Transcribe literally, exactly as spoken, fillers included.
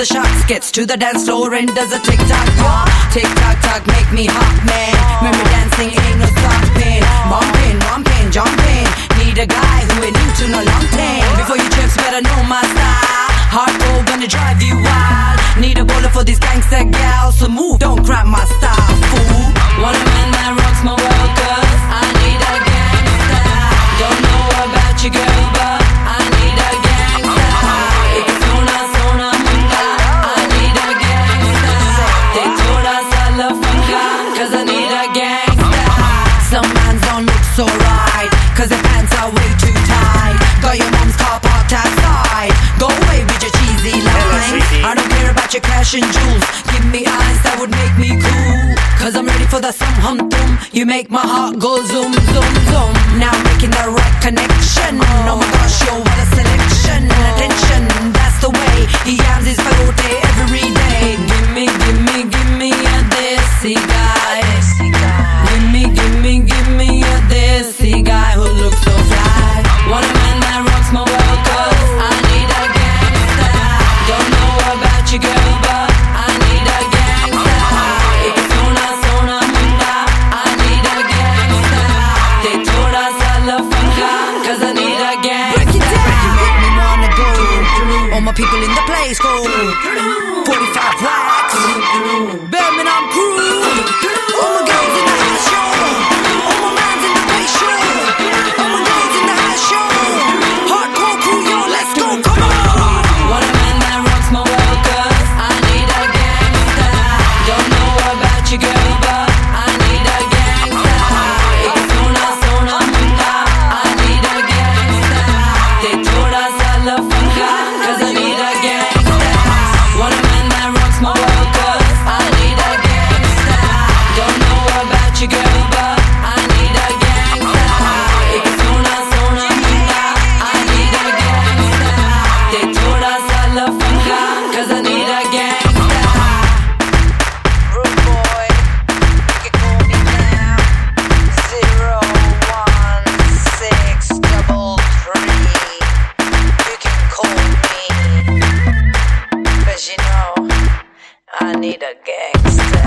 the shots, gets to the dance floor and does a tick-tock, yeah. Tick-tock-tock, make me hot, man. Remember dancing ain't no stopping. Bumping, romping, jumping. Need a guy who ain't into no long thing. Before you chips, better know my style. Hardcore gonna drive you wild. Need a bowler for these gangster gals, so move, don't grab my style, fool. Want a man that rocks my world, cause I need a gangster. Don't know about you, girl, but I need a gangster. It's Sona, Sona, Munda. I need a gangster. They told us I love funka, cause I need a gangster. Some mans don't look so right, cause their pants are way too tight. Got your mom's car parked outside. Go away with your cheesy lines. I don't care about your cash and jewels. Give me eyes that would make me cool, cause I'm ready for the some hum tum. You make my heart go zoom, zoom, zoom. Now making the right connection. Oh my gosh, yo, what a selection. Attention, that's the way. He has his farote every day. Give me, give me, give me a desi guy. Give me, give me, give me a desi guy who looks so fly. Want a man that rocks my world, cause I need a gangster. Don't know about you, girl, but I need a gangster. It's Sona, Sona, Munda. I need a gangster. They told us I love funka, cause I need a gangster. Break it down. You make me wanna go. All my people in the place go. forty-five wax. Birmingham crew. All my girls in the house show. All my mans in the place show. All my girls in the house show. Hardcore crew, yo, let's go, come on. Want a man that rocks my world, cause I need a gangster. Don't know about you, girl, but I need a gangster. It's Sona, Sona, Munda. I need a gangster. They told us I love funka, cause I need a gangster. Want a man that rocks my world, cause I need a gangster. Don't know about you, girl, but I need a gangster. It's Sona, Sona, Munda. I need a gangster. They told us I love funka, cause I need a gangster. Rude boy, you can call me now. Zero one six double three. You can call me, 'cause you know I need a gangster.